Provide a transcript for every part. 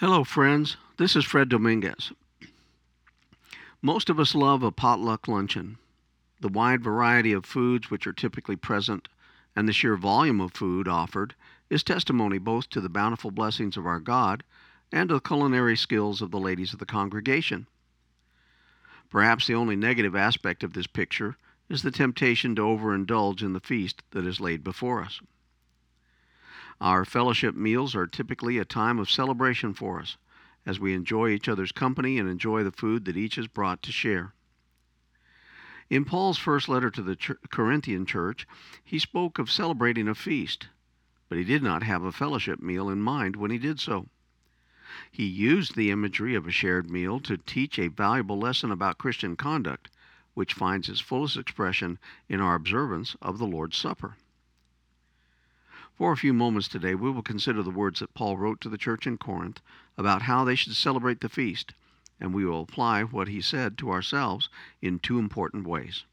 Hello, friends. This is Fred Dominguez. Most of us love a potluck luncheon. The wide variety of foods which are typically present and the sheer volume of food offered is testimony both to the bountiful blessings of our God and to the culinary skills of the ladies of the congregation. Perhaps the only negative aspect of this picture is the temptation to overindulge in the feast that is laid before us. Our fellowship meals are typically a time of celebration for us, as we enjoy each other's company and enjoy the food that each has brought to share. In Paul's first letter to the Corinthian church, he spoke of celebrating a feast, but he did not have a fellowship meal in mind when he did so. He used the imagery of a shared meal to teach a valuable lesson about Christian conduct, which finds its fullest expression in our observance of the Lord's Supper. For a few moments today, we will consider the words that Paul wrote to the church in Corinth about how they should celebrate the feast, and we will apply what he said to ourselves in two important ways.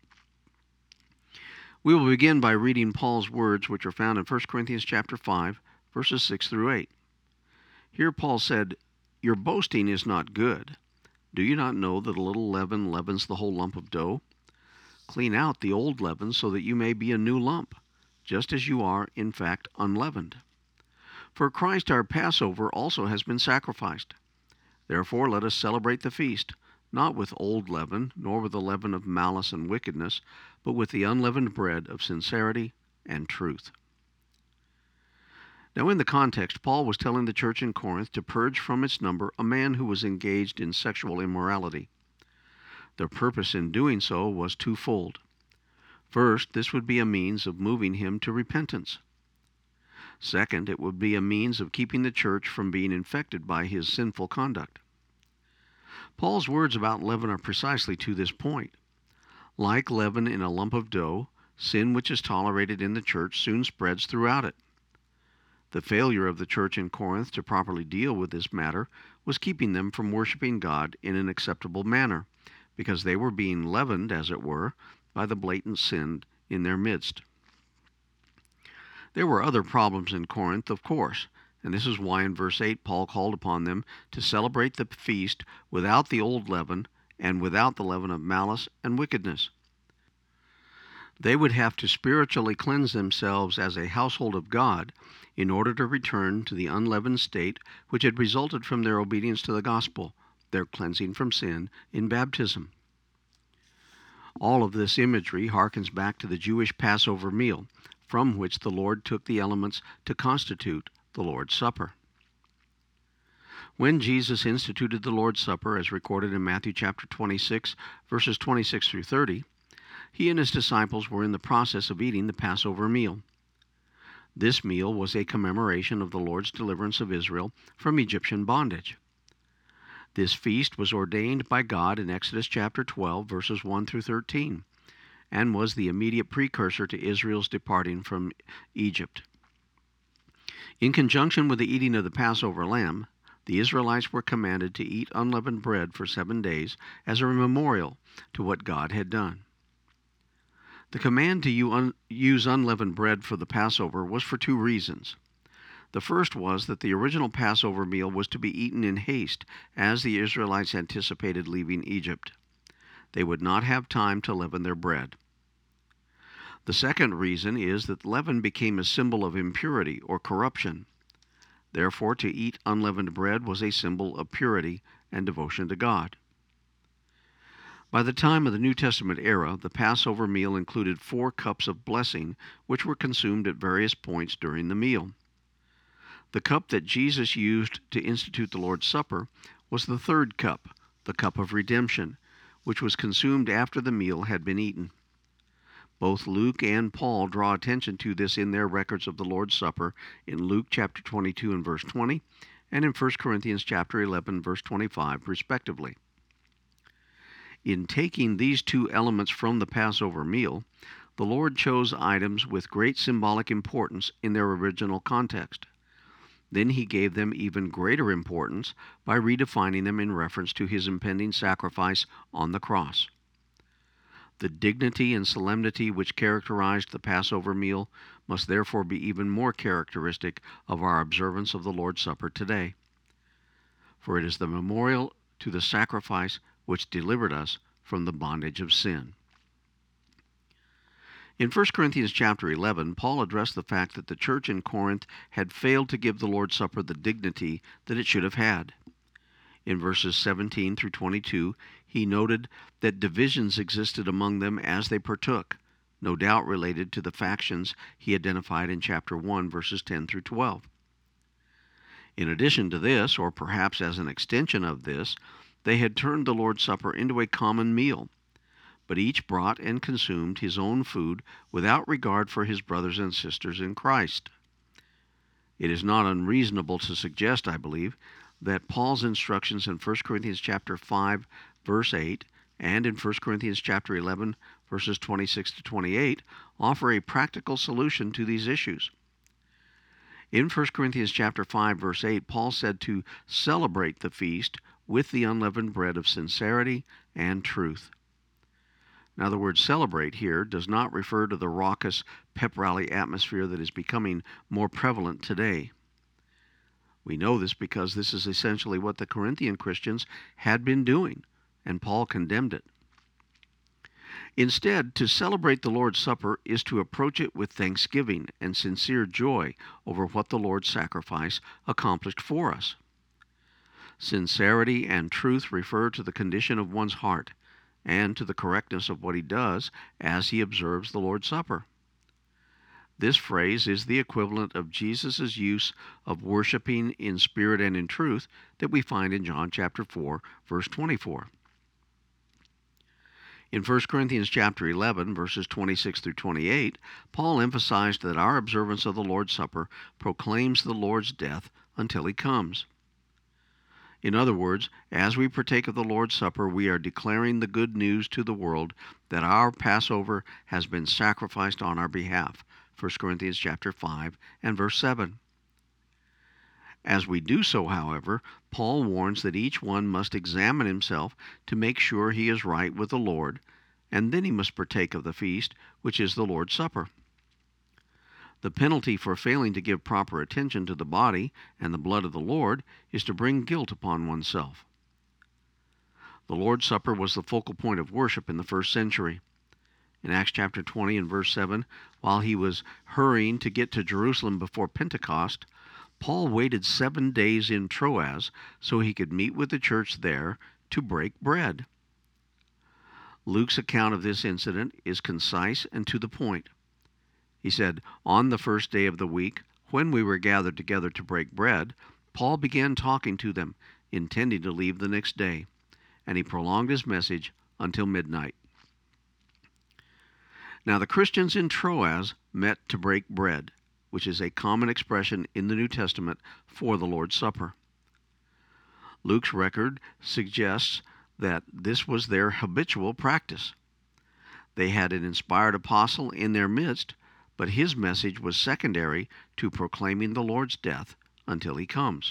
We will begin by reading Paul's words, which are found in 1 Corinthians chapter 5, verses 6 through 8. Here Paul said, "Your boasting is not good. Do you not know that a little leaven leavens the whole lump of dough? Clean out the old leaven so that you may be a new lump, just as you are, in fact, unleavened. For Christ our Passover also has been sacrificed. Therefore let us celebrate the feast, not with old leaven, nor with the leaven of malice and wickedness, but with the unleavened bread of sincerity and truth." Now in the context, Paul was telling the church in Corinth to purge from its number a man who was engaged in sexual immorality. Their purpose in doing so was twofold. First, this would be a means of moving him to repentance. Second, it would be a means of keeping the church from being infected by his sinful conduct. Paul's words about leaven are precisely to this point. Like leaven in a lump of dough, sin which is tolerated in the church soon spreads throughout it. The failure of the church in Corinth to properly deal with this matter was keeping them from worshiping God in an acceptable manner, because they were being leavened, as it were, by the blatant sin in their midst. There were other problems in Corinth, of course, and this is why in verse 8 Paul called upon them to celebrate the feast without the old leaven and without the leaven of malice and wickedness. They would have to spiritually cleanse themselves as a household of God in order to return to the unleavened state which had resulted from their obedience to the gospel, their cleansing from sin in baptism. All of this imagery harkens back to the Jewish Passover meal, from which the Lord took the elements to constitute the Lord's Supper. When Jesus instituted the Lord's Supper, as recorded in Matthew chapter 26, verses 26 through 30, he and his disciples were in the process of eating the Passover meal. This meal was a commemoration of the Lord's deliverance of Israel from Egyptian bondage. This feast was ordained by God in Exodus chapter 12, verses 1 through 13, and was the immediate precursor to Israel's departing from Egypt. In conjunction with the eating of the Passover lamb, the Israelites were commanded to eat unleavened bread for 7 days as a memorial to what God had done. The command to use unleavened bread for the Passover was for two reasons. The first was that the original Passover meal was to be eaten in haste as the Israelites anticipated leaving Egypt. They would not have time to leaven their bread. The second reason is that leaven became a symbol of impurity or corruption. Therefore, to eat unleavened bread was a symbol of purity and devotion to God. By the time of the New Testament era, the Passover meal included 4 cups of blessing, which were consumed at various points during the meal. The cup that Jesus used to institute the Lord's Supper was the third cup, the cup of redemption, which was consumed after the meal had been eaten. Both Luke and Paul draw attention to this in their records of the Lord's Supper in Luke chapter 22 and verse 20, and in 1 Corinthians chapter 11, verse 25, respectively. In taking these two elements from the Passover meal, the Lord chose items with great symbolic importance in their original context. Then he gave them even greater importance by redefining them in reference to his impending sacrifice on the cross. The dignity and solemnity which characterized the Passover meal must therefore be even more characteristic of our observance of the Lord's Supper today. for it is the memorial to the sacrifice which delivered us from the bondage of sin. In 1 Corinthians chapter 11, Paul addressed the fact that the church in Corinth had failed to give the Lord's Supper the dignity that it should have had. In verses 17 through 22, he noted that divisions existed among them as they partook, no doubt related to the factions he identified in chapter 1, verses 10 through 12. In addition to this, or perhaps as an extension of this, they had turned the Lord's Supper into a common meal, but each brought and consumed his own food without regard for his brothers and sisters in Christ. It is not unreasonable to suggest, I believe, that Paul's instructions in 1 Corinthians chapter 5, verse 8, and in 1 Corinthians chapter 11, verses 26 to 28, offer a practical solution to these issues. In 1 Corinthians chapter 5, verse 8, Paul said to celebrate the feast with the unleavened bread of sincerity and truth. Now, the word celebrate here does not refer to the raucous pep rally atmosphere that is becoming more prevalent today. We know this because this is essentially what the Corinthian Christians had been doing, and Paul condemned it. Instead, to celebrate the Lord's Supper is to approach it with thanksgiving and sincere joy over what the Lord's sacrifice accomplished for us. Sincerity and truth refer to the condition of one's heart and to the correctness of what he does as he observes the Lord's Supper. This phrase is the equivalent of Jesus' use of worshiping in spirit and in truth that we find in John chapter 4, verse 24. In 1 Corinthians chapter 11, verses 26 through 28, Paul emphasized that our observance of the Lord's Supper proclaims the Lord's death until he comes. In other words, as we partake of the Lord's Supper, we are declaring the good news to the world that our Passover has been sacrificed on our behalf. 1 Corinthians chapter 5 and verse 7. As we do so, however, Paul warns that each one must examine himself to make sure he is right with the Lord, and then he must partake of the feast, which is the Lord's Supper. The penalty for failing to give proper attention to the body and the blood of the Lord is to bring guilt upon oneself. The Lord's Supper was the focal point of worship in the first century. In Acts chapter 20 and verse 7, while he was hurrying to get to Jerusalem before Pentecost, Paul waited 7 days in Troas so he could meet with the church there to break bread. Luke's account of this incident is concise and to the point. He said, "On the first day of the week, when we were gathered together to break bread, Paul began talking to them, intending to leave the next day, and he prolonged his message until midnight." Now the Christians in Troas met to break bread, which is a common expression in the New Testament for the Lord's Supper. Luke's record suggests that this was their habitual practice. They had an inspired apostle in their midst, but his message was secondary to proclaiming the Lord's death until he comes.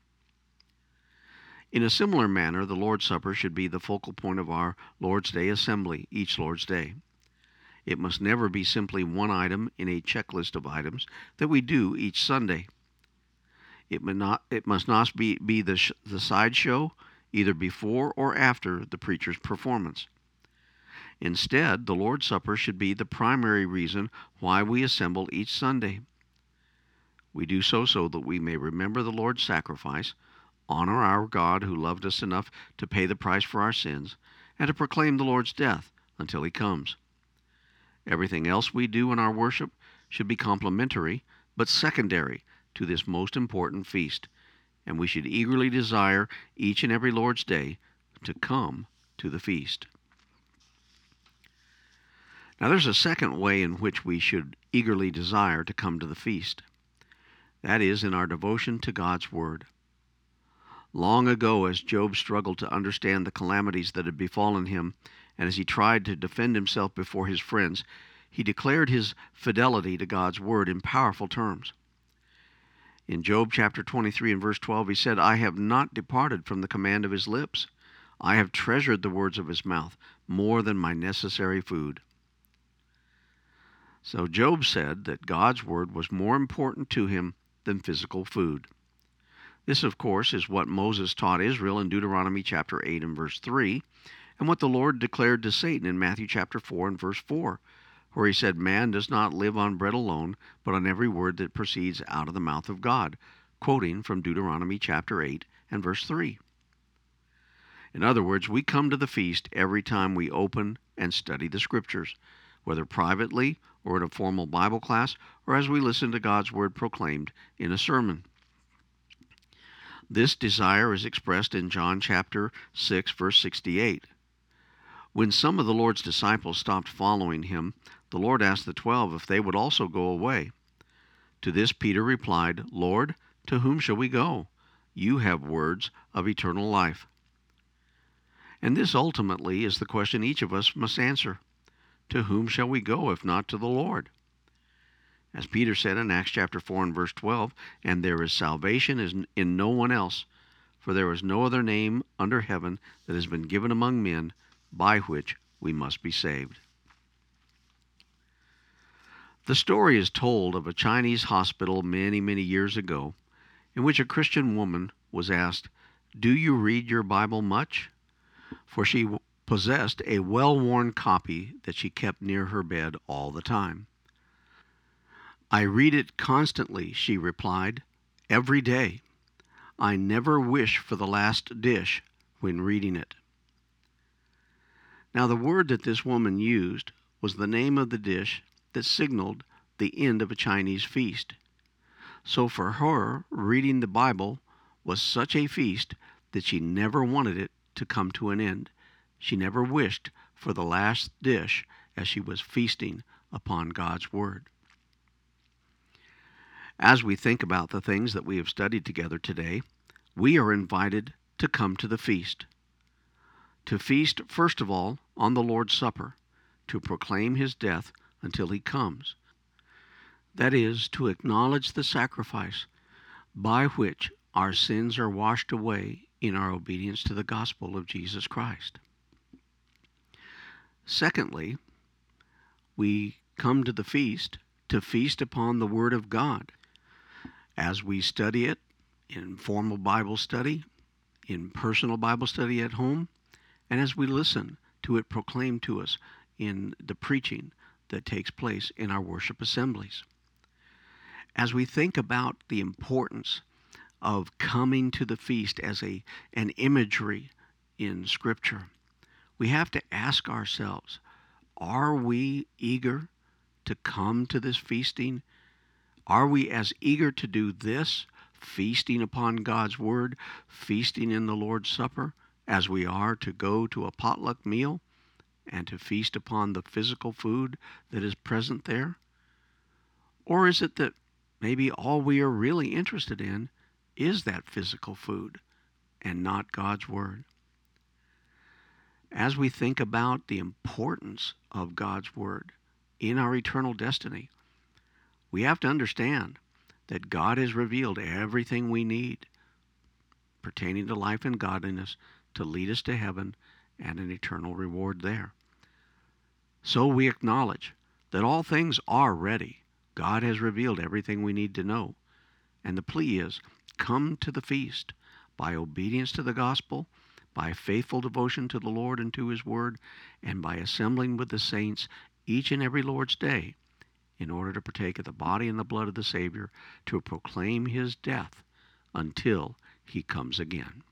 In a similar manner, the Lord's Supper should be the focal point of our Lord's Day assembly each Lord's Day. It must never be simply one item in a checklist of items that we do each Sunday. It must not be the sideshow either before or after the preacher's performance. Instead, the Lord's Supper should be the primary reason why we assemble each Sunday. We do so that we may remember the Lord's sacrifice, honor our God who loved us enough to pay the price for our sins, and to proclaim the Lord's death until he comes. Everything else we do in our worship should be complementary but secondary to this most important feast, and we should eagerly desire each and every Lord's Day to come to the feast. Now there's a second way in which we should eagerly desire to come to the feast. That is in our devotion to God's Word. Long ago, as Job struggled to understand the calamities that had befallen him, and as he tried to defend himself before his friends, he declared his fidelity to God's Word in powerful terms. In Job chapter 23 and verse 12, he said, "I have not departed from the command of his lips. I have treasured the words of his mouth more than my necessary food." So Job said that God's Word was more important to him than physical food. This, of course, is what Moses taught Israel in Deuteronomy chapter 8 and verse 3, and what the Lord declared to Satan in Matthew chapter 4 and verse 4, where he said, "Man does not live on bread alone, but on every word that proceeds out of the mouth of God," quoting from Deuteronomy chapter 8 and verse 3. In other words, we come to the feast every time we open and study the Scriptures, whether privately or in a formal Bible class, or as we listen to God's Word proclaimed in a sermon. This desire is expressed in John chapter 6, verse 68. When some of the Lord's disciples stopped following him, the Lord asked the 12 if they would also go away. To this Peter replied, "Lord, to whom shall we go? You have words of eternal life." And this ultimately is the question each of us must answer. To whom shall we go if not to the Lord? As Peter said in Acts chapter 4 and verse 12, "And there is salvation in no one else, for there is no other name under heaven that has been given among men by which we must be saved." The story is told of a Chinese hospital many, many years ago, in which a Christian woman was asked, "Do you read your Bible much?" For she possessed a well-worn copy that she kept near her bed all the time. "I read it constantly," she replied, "every day. I never wish for the last dish when reading it." Now, the word that this woman used was the name of the dish that signaled the end of a Chinese feast. So for her, reading the Bible was such a feast that she never wanted it to come to an end. She never wished for the last dish as she was feasting upon God's Word. As we think about the things that we have studied together today, we are invited to come to the feast. To feast, first of all, on the Lord's Supper, to proclaim His death until He comes. That is, to acknowledge the sacrifice by which our sins are washed away in our obedience to the gospel of Jesus Christ. Secondly, we come to the feast to feast upon the Word of God. As we study it in formal Bible study, in personal Bible study at home, and as we listen to it proclaimed to us in the preaching that takes place in our worship assemblies. As we think about the importance of coming to the feast as an imagery in Scripture, we have to ask ourselves, are we eager to come to this feasting? Are we as eager to do this, feasting upon God's Word, feasting in the Lord's Supper, as we are to go to a potluck meal and to feast upon the physical food that is present there? Or is it that maybe all we are really interested in is that physical food and not God's Word? As we think about the importance of God's Word in our eternal destiny, we have to understand that God has revealed everything we need pertaining to life and godliness to lead us to heaven and an eternal reward there. So we acknowledge that all things are ready. God has revealed everything we need to know. And the plea is, come to the feast by obedience to the gospel, by faithful devotion to the Lord and to His Word, and by assembling with the saints each and every Lord's day in order to partake of the body and the blood of the Savior, to proclaim His death until He comes again.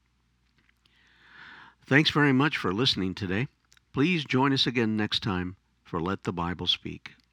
Thanks very much for listening today. Please join us again next time for Let the Bible Speak.